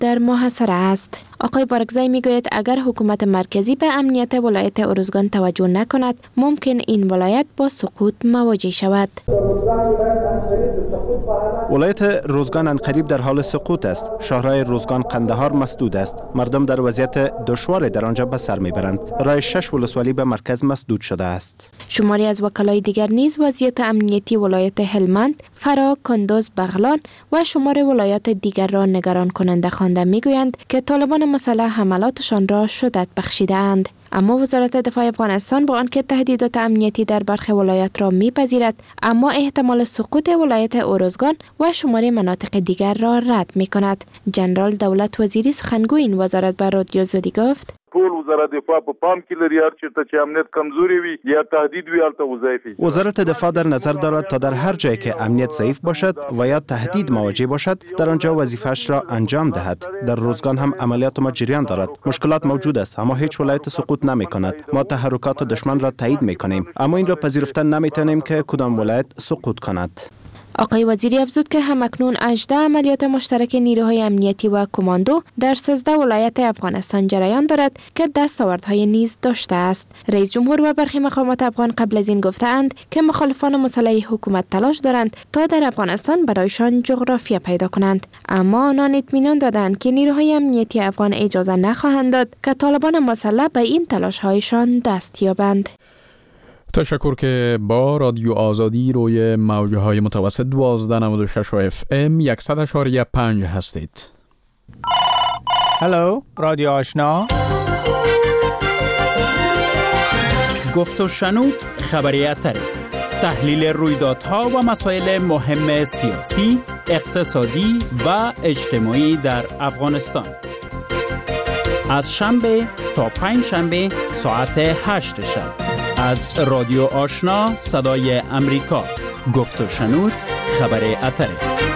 در محاصره است. آقای بارگزای میگوید اگر حکومت مرکزی به امنیت ولایت ارزگان توجه نکند ممکن این ولایت با سقوط مواجه شود. ولایت روزگان عنقریب در حال سقوط است. شهرهای روزگان قندهار مسدود است. مردم در وضعیت دشوار در آنجا به سر میبرند. راه 6 ولسوالی به مرکز مسدود شده است. شماری از وکلای دیگر نیز وضعیت امنیتی ولایت هلمند، فرا، کندوز، بغلان و شمار ولایات دیگر را نگران کننده خوانده میگویند که طالبان مسلح حملاتشان را شدت بخشیده‌اند. اما وزارت دفاع افغانستان با آنکه تهدیدات امنیتی در برخی ولایات را میپذیرد، اما احتمال سقوط ولایت ارزگان و شمار مناطق دیگر را رد میکند. جنرال دولت وزیری سخنگوی این وزارت به رادیو زودی گفت: ټول وزارت دفاع په پام کې لري هر چیرته چې امنیت کمزوري وي یا تهدید وي هلته وظایفي. وزارت دفاع در نظر دارد تا در هر جایی که امنیت ضعیف باشد و یا تهدید مواجه باشد در آنجا وظیفه‌اش را انجام دهد. در روزگان هم عملیات ما جریان دارد. مشکلات موجود است اما هیچ ولایت سقوط نمی کند. ما تحرکات دشمن را تایید می کنیم اما این را پذیرفتن نمی توانیم که کدام ولایت سقوط کند. آقای وزیری افزود که همکنون 18 عملیات مشترک نیروهای امنیتی و کماندو در 13 ولایت افغانستان جریان دارد که دستاوردهای نیز داشته است. رئیس جمهور و برخی مقامات افغان قبل از این گفته‌اند که مخالفان مسلح حکومت تلاش دارند تا در افغانستان برایشان جغرافیا پیدا کنند، اما آنان اطمینان دادند که نیروهای امنیتی افغان اجازه نخواهند داد که طالبان مسلح به این تلاش‌هایشان دست یابند. تشکر که با رادیو آزادی روی موجهای متوسط 1296 FM 100.5 هستید. هلو رادیو آشنا، گفت و شنود خبری اتری، تحلیل رویدادها و مسائل مهم سیاسی، اقتصادی و اجتماعی در افغانستان. از شنبه تا پنج شنبه ساعت 8 شب از رادیو آشنا صدای امریکا. گفت و شنود خبر اتری.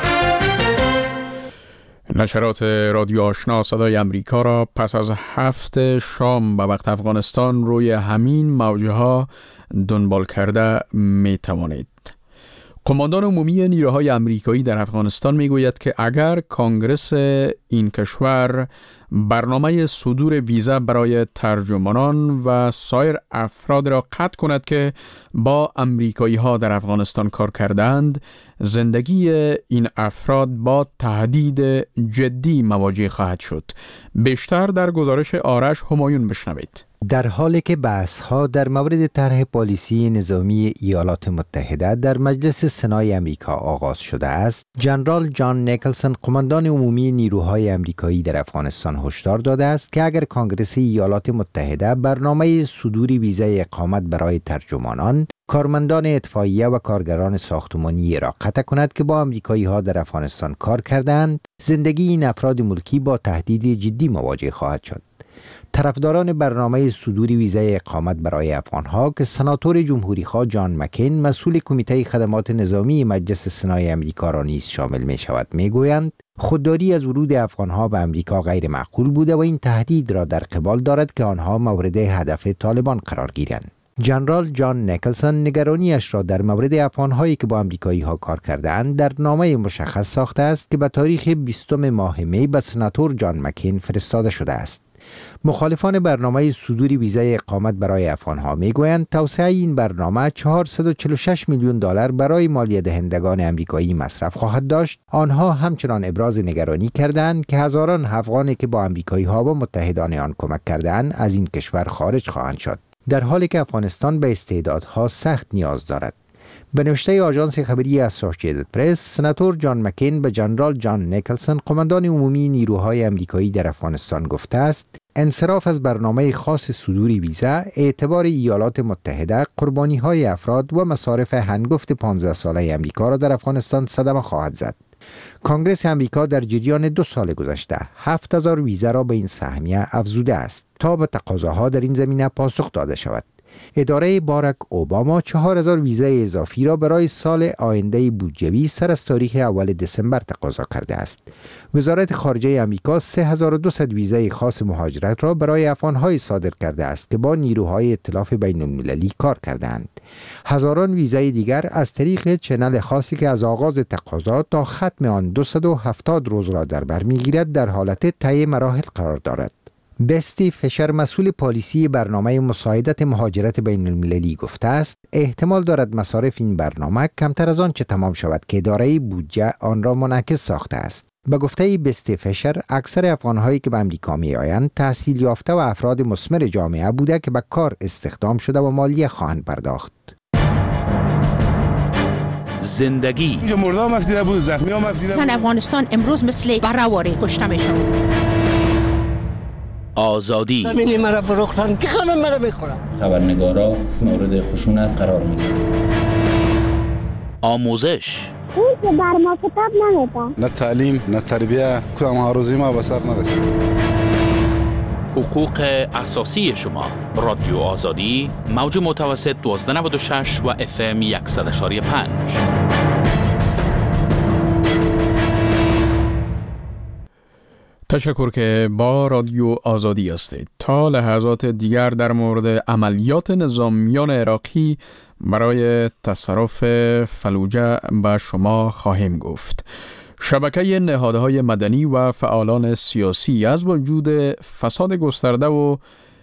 نشرات رادیو آشنا صدای امریکا را پس از 7 شام به وقت افغانستان روی همین موجه ها دنبال کرده می توانید. قماندان عمومی نیروهای امریکایی در افغانستان می گوید که اگر کانگرس این کشور برنامه صدور ویزا برای ترجمانان و سایر افراد را قطع کند که با امریکایی ها در افغانستان کار کردند، زندگی این افراد با تهدید جدی مواجه خواهد شد. بیشتر در گزارش آرش همایون بشنوید. در حالی که بحث‌ها در مورد طرح پالیسی نظامی ایالات متحده در مجلس سنای امریکا آغاز شده است، جنرال جان نیکلسون قماندان عمومی نیروهای امریکایی در افغانستان هشدار داده است که اگر کانگرس ایالات متحده برنامه صدور ویزای اقامت برای ترجمانان، کارمندان اطفائیه و کارگران ساختمانی را قطع کند که با امریکایی‌ها در افغانستان کار کردند، زندگی این افراد ملکی با تهدید جدی مواجه خواهد شد. طرفداران برنامه صدور ویزای اقامت برای افغانها که سناتور جمهوری‌خواه جان مکین مسئول کمیته خدمات نظامی مجلس سنای امریکا را نیز شامل می شود میگویند خودداری از ورود افغانها به امریکا غیر معقول بوده و این تهدید را در قبال دارد که آنها مورد هدف طالبان قرار گیرند. جنرال جان نیکلسون نگرانیش را در مورد افغانهایی که با امریکایی‌ها کار کرده‌اند در نامه مشخص ساخته است که به تاریخ 20 ماه می به سناتور جان مکین فرستاده شده است. مخالفان برنامه صدور ویزای اقامت برای افغانها میگویند توسعه این برنامه 446 میلیون دلار برای مالیه دهندگان امریکایی مصرف خواهد داشت. آنها همچنان ابراز نگرانی کردند که هزاران افغانی که با امریکایی‌ها و متحدان آن کمک کردند از این کشور خارج خواهند شد، در حالی که افغانستان به استعدادها سخت نیاز دارد. به نوشته آژانس خبری اسوسییتد پرس، سناتور جان مکین به جنرال جان نیکلسون قماندان عمومی نیروهای امریکایی در افغانستان گفته است انصراف از برنامه خاص صدور ویزا اعتبار ایالات متحده قربانی‌های افراد و مصارف هنگفت 15 ساله امریکا را در افغانستان صدمه خواهد زد. کانگرس امریکا در جریان 2 سال گذشته 7000 ویزا را به این سهمیه افزوده است تا به تقاضاها در این زمینه پاسخ داده شود. اداره باراک اوباما 4000 ویزای اضافی را برای سال آینده بودجه‌ای سر از تاریخ اول دسامبر تقاضا کرده است. وزارت خارجه آمریکا 3200 ویزای خاص مهاجرت را برای افغان‌های صادر کرده است که با نیروهای ائتلاف بین‌المللی کار کردند. هزاران ویزای دیگر از طریق چنل خاصی که از آغاز تقاضا تا ختم آن 270 روز را در بر می‌گیرد در حالت طی مراحل قرار دارد. بستی فشر مسئول پالیسی برنامه مساعدت مهاجرت بین المللی گفته است احتمال دارد مصارف این برنامه کمتر از آن چه تمام شود که اداره بودجه آن را منعکس ساخته است. به گفته بستی فشر اکثر افغان‌هایی که به امریکا می‌آیند تحصیل یافته و افراد مثمر جامعه بوده که به کار استخدام شده و مالیه خواهند پرداخت. زندگی اینجا مردم مفتیده بود، زخمی ها مفتیده بود. افغانستان امروز مثل برآوری کشته میشه. آزادی زمینی مرا فروختن که همه مرا میخورن. خبرنگارا مورد خشونت قرار میگیرن. آموزش اون که بر ما کتاب نمیده. نه تعلیم نه تربیه کدام هاروزی ما به سر نرسید. حقوق اساسی شما. رادیو آزادی موج متوسط 1296 و FM 100.5. تشکر که با رادیو آزادی هستید. تا لحظات دیگر در مورد عملیات نظامیان عراقی برای تصرف فلوجه به شما خواهیم گفت. شبکه نهادهای مدنی و فعالان سیاسی از وجود فساد گسترده و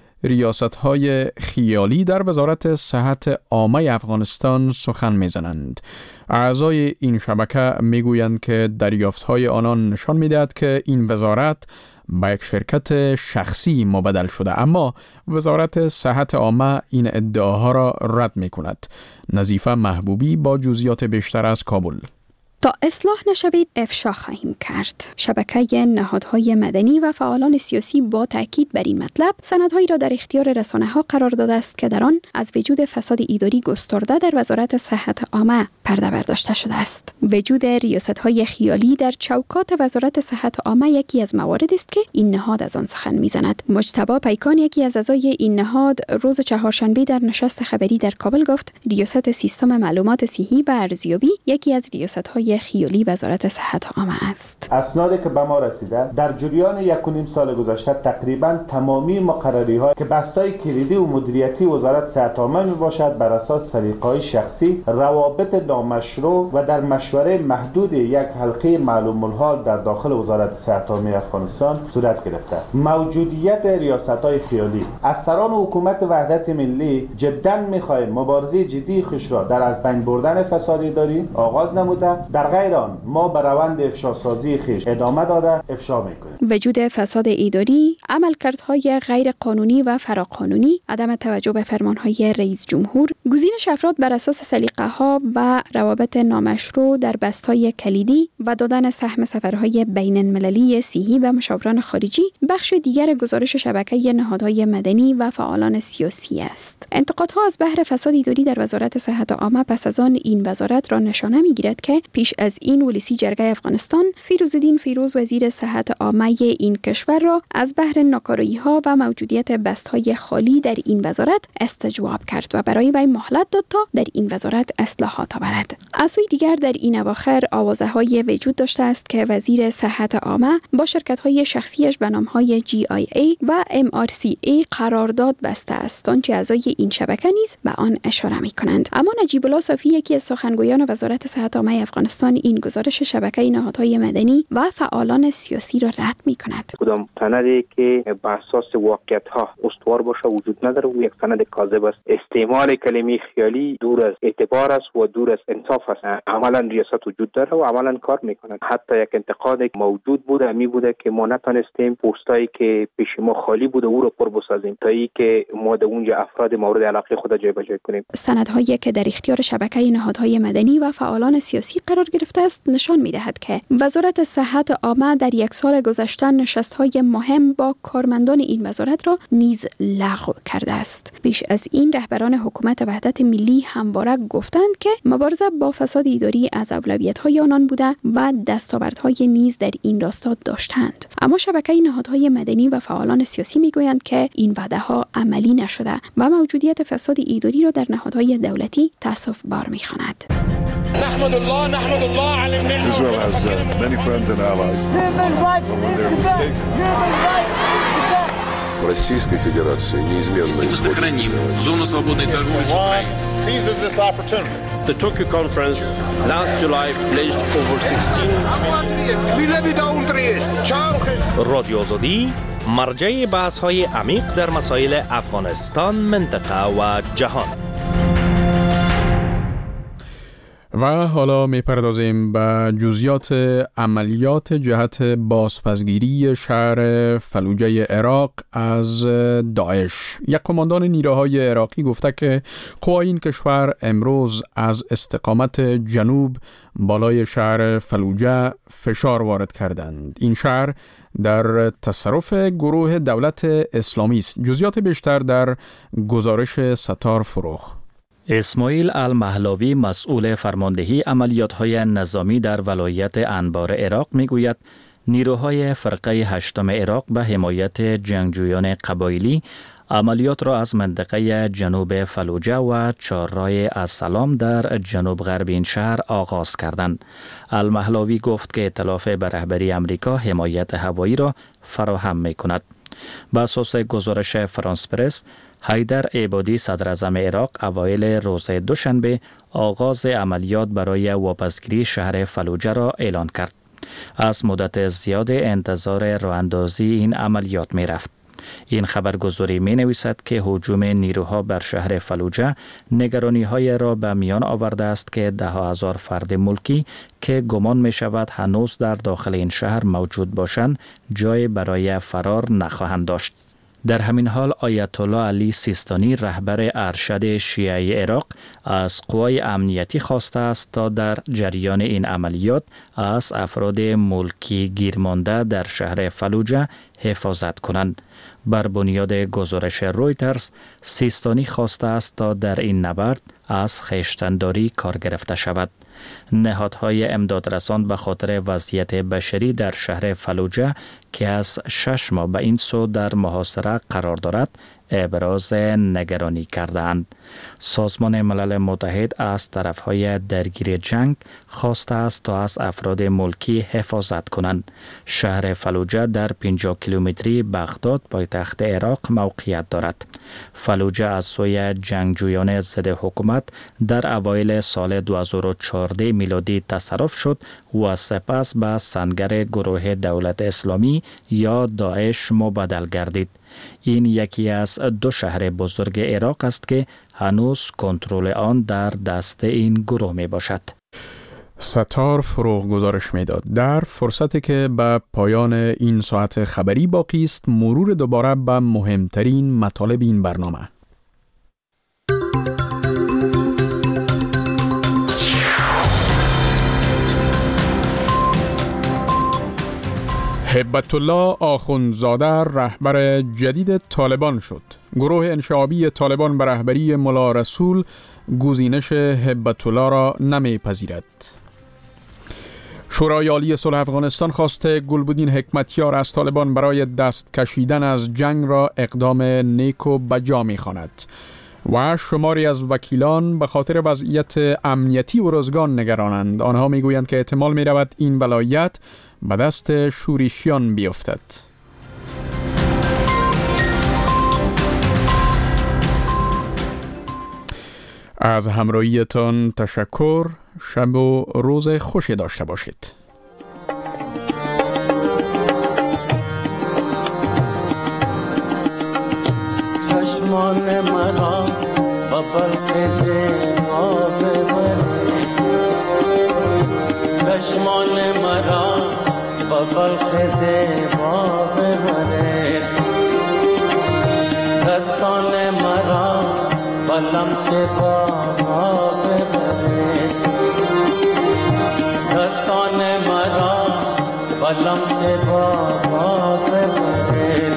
ریاست‌های خیالی در وزارت صحت عامه افغانستان سخن می‌زنند. اعضای این شبکه می‌گویند که دریافت‌های آنان نشان می‌دهد که این وزارت به یک شرکت شخصی مبدل شده، اما وزارت صحت عامه این ادعاها را رد می‌کند. نظیفه محبوبی با جزئیات بیشتر از کابل. تا اصلاح نشود افشا خواهیم کرد. شبکه نهادهای مدنی و فعالان سیاسی با تاکید بر این مطلب سندهایی را در اختیار رسانه‌ها قرار داده است که در آن از وجود فساد اداری گسترده در وزارت صحت عامه پرده برداشته شده است. وجود ریاست‌های خیالی در چوکات وزارت صحت عامه یکی از مواردی است که این نهاد از آن سخن می‌زند. مجتبی پیکان یکی از اعضای این نهاد روز چهارشنبه در نشست خبری در کابل گفت ریاست سیستم معلومات صحی و ارزیابی یکی از ریاست‌های خیالی وزارت صحت عامه است. اسنادی که به ما رسیده در جریان 1.5 سال گذشته تقریبا تمامی مقرری‌ها که بستای کلیدی و مدیریتی وزارت صحت عامه میباشد بر اساس سلیقه‌های شخصی، روابط نامشروع و در مشوره محدود یک حلقه معلوم الحال در داخل وزارت صحت عامه افغانستان صورت گرفته. موجودیت ریاست‌های خیالی از سران حکومت وحدت ملی جداً می‌خواهیم مبارزه جدی خوش را در از بین بردن فساد اداری آغاز نموده، در غیر آن ما به روند افشاسازی خویش ادامه داده افشا میکنیم. وجود فساد اداری، عملکردهای غیر قانونی و فراقانونی، عدم توجه به فرمانهای رئیس جمهور، گزینش افراد بر اساس سلیقه‌ها و روابط نامشروع در بست‌های کلیدی و دادن سهم سفرهای بین‌المللی صحی به مشاوران خارجی بخش دیگر گزارش شبکه نهادهای مدنی و فعالان سیاسی است. انتقادها از بحر فساد اداری در وزارت صحت عامه پس از آن این وزارت را نشانه می‌گیرد که پیش از این ولسی جرگه افغانستان فیروزالدین فیروز وزیر صحت عامه این کشور را از بحر ناکارایی‌ها و موجودیت بست‌های خالی در این وزارت استجواب کرد و برای وی مهلت داد تا در این وزارت اصلاحات آورد. از سوی دیگر در این اواخر آوازه‌های وجود داشته است که وزیر صحت عامه با شرکت‌های شخصیش به نام‌های GIA و MRCA قرارداد بسته است، آنچه اعضای این شبکه نیز به آن اشاره می‌کنند. اما نجیب الله صافی یکی از سخنگویان وزارت صحت عامه افغانستان این گزارش شبکه نهادهای مدنی و فعالان سیاسی را رد می‌کند. کدام سندی که بر اساس واقعیت‌ها استوار باشه وجود نداره و یک سند کاذب است. استعمال کلمه خیالی دور از اعتبار است و دور از انصاف است. عملاً ریاست وجود داره و عملاً کار می‌کند. حتی یک انتقاد موجود بوده بوده که ما نتونستیم پستایی که پیش ما خالی بوده او رو پر بسازیم تا اینکه ما در اونجا افراد مورد علاقه خود جای به جای کنیم. سندهایی که در اختیار شبکه نهادهای مدنی و فعالان سیاسی قرار قرار گرفته است نشان می‌دهد که وزارت صحت عامه در یک سال گذشته نشست‌های مهم با کارمندان این وزارت را نیز لغو کرده است. پیش از این رهبران حکومت وحدت ملی همواره گفتند که مبارزه با فساد اداری از اولویت‌های آنان بوده و دستاوردهای نیز در این راستا داشتند. اما شبکه نهادهای مدنی و فعالان سیاسی میگویند که این وعده‌ها عملی نشده و موجودیت فساد اداری را در نهادهای دولتی تأسف بار می‌خواند. نحمد الله على النعمة. Israel has many friends and allies. But when they're mistaken. Российской Федерации неизменно сохраним зону свободной торговли с Украиной. Seizes this opportunity. The Tokyo conference last July pledged over 16 رادیو آزادی مرجع بحث‌های عمیق در مسائل افغانستان، منطقه و جهان. و حالا می‌پردازیم به جزئیات عملیات جهت بازپسگیری شهر فلوجه عراق از داعش. یک قماندان نیروهای عراقی گفته که قوای این کشور امروز از استقامت جنوب بالای شهر فلوجه فشار وارد کردند. این شهر در تصرف گروه دولت اسلامی است. جزئیات بیشتر در گزارش ستار فروخ. اسماعیل المهلاوی مسئول فرماندهی عملیات‌های نظامی در ولایت انبار عراق میگوید نیروهای فرقه هشتم عراق به حمایت جنگجویان قبایلی عملیات را از منطقه جنوب فلوجه و چهارراه السلام در جنوب غرب این شهر آغاز کردند. المهلاوی گفت که ائتلاف به رهبری امریکا حمایت هوایی را فراهم می‌کند. بر اساس گزارش فرانس پرس، حیدر عبادی صدر اعظم عراق اوایل روز دوشنبه آغاز عملیات برای واپسگیری شهر فلوجه را اعلان کرد. از مدت زیاد انتظار راه‌اندازی این عملیات می رفت. این خبرگزاری می نویسد که هجوم نیروها بر شهر فلوجه نگرانی های را به میان آورده است که 10,000 فرد ملکی که گمان می شود هنوز در داخل این شهر موجود باشند جای برای فرار نخواهند داشت. در همین حال آیت الله علی سیستانی رهبر ارشد شیعه عراق از قوای امنیتی خواسته است تا در جریان این عملیات از افراد ملکی گیرمانده در شهر فلوجه حفاظت کنند. بر بنیاد گزارش رویترز، سیستانی خواسته است تا در این نبرد از خویشتن‌داری کار گرفته شود. نهادهای امدادرسان به خاطر وضعیت بشری در شهر فلوجه که از 6 ماه به این سو در محاصره قرار دارد ابراز نگرانی کردند. سازمان ملل متحد از طرفهای درگیر جنگ خواسته است تا از افراد ملکی حفاظت کنند. شهر فلوجه در 50 کیلومتری بغداد پایتخت عراق موقعیت دارد. فلوجه از سوی جنگجویان ضد حکومت در اوایل سال 2014 میلادی تصرف شد و سپس به سنگر گروه دولت اسلامی یا داعش مبادل گردید. این یکی از 2 شهر بزرگ عراق است که هنوز کنترل آن در دست این گروه می باشد. ستار فروغ گزارش میداد. در فرصتی که به پایان این ساعت خبری باقی است، مرور دوباره به مهمترین مطالب این برنامه. هبت الله آخوندزاده رهبر جدید طالبان شد. گروه انشعابی طالبان به رهبری ملا رسول گزینش هبت الله را نمیپذیرد. شورای عالی صلح افغانستان خواسته گلبدین حکمتیار از طالبان برای دست کشیدن از جنگ را اقدام نیک و بجا می‌خواند و شماری از وکیلان به خاطر وضعیت امنیتی و روزگان نگرانند. آنها میگویند که احتمال می‌رود این ولایت به دست شورشیان بیفتد. از همراهیتان تشکر. شب و روز خوشی داشته باشید. چشمان مرا با برخز ما ببره، چشمان مرا با برخز ما ببره، دستان مرا با لمس با ما ببره، لمس بابا ببره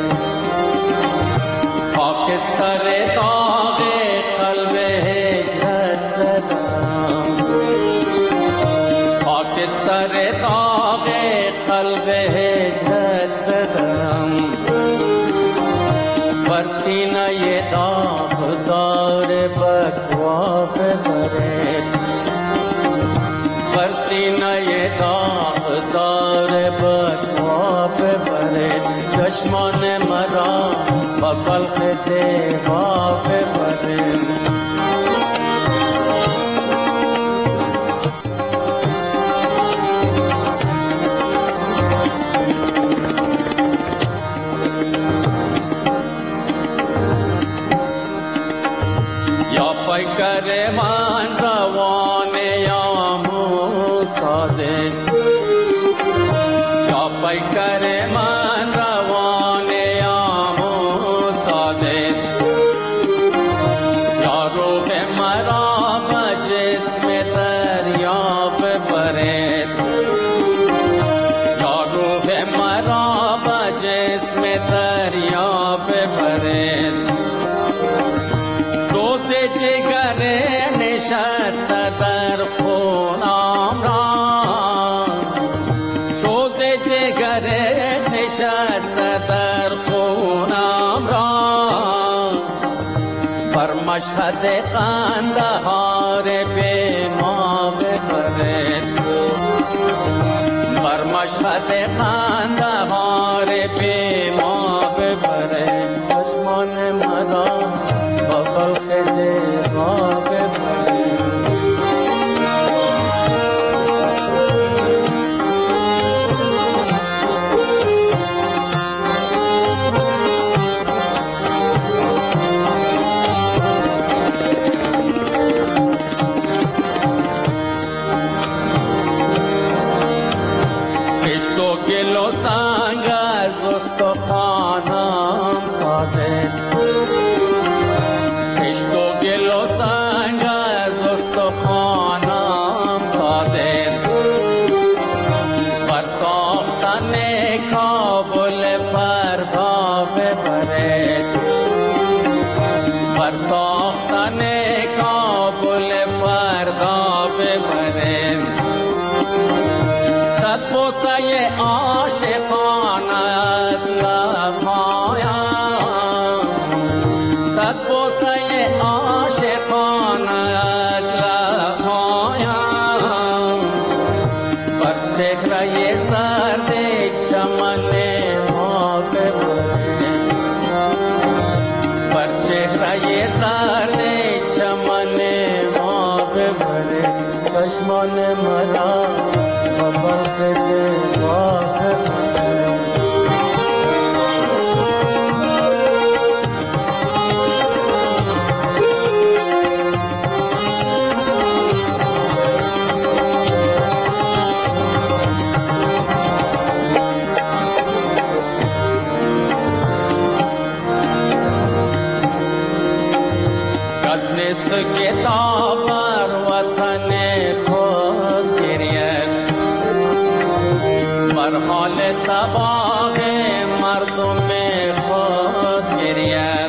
خاکستر داغ قلب هجرت زدم خاکستر داغ قلب هجرت زدم بر سینه داغدار بکوا ببره بر سینه داغدار بکوا ببره چشمان مرا با بلخ زیبا ببره یا پیکر من روان یامو سازه یا پیکر من روان یامو سازه یا روح مرا به جسم دریا ببرد یا روح مرا به جسم دریا ببرد سوز جگر نشسته در خونم را سوز جگر نشسته در خونم را بر مشهد قندهار به ما ببرد بر مشهد قندهار به ما ببرد چشمان مرا با بلخ زیبا ببرد خشت و گل و سنگ از استخوانم سازد خشت و گل و سنگ از استخوانم سازد بر ساختن کابل فردا ببرد بر ساختن کابل فردا ببرد صد بوسه عاشقانه از لبهایم صد بوسه عاشقانه از لبهایم بر چهره زرد چمن ما ببرد بر چهره زرد چمن ما ببرد چشمان مرا با بلخ زیبا ببرد کس نیست که تا بر وطن خود گرید بر حال تباه مردم خود گرید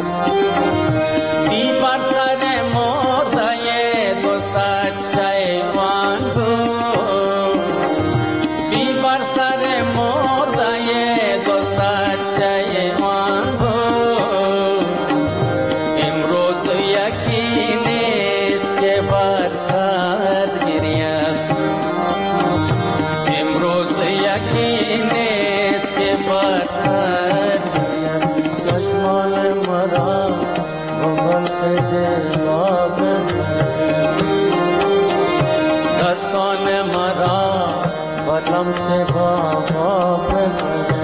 بی بر سر مرده دو صد شیوان بود بی بر سر مرده دو صد شیوان بود امروز یکی نیست که بر سر گرید امروز یکی نیست که بر سر گرید چشمان مرا با بلخ زیبا ببرد دستان مرا با لمس بابا ببرد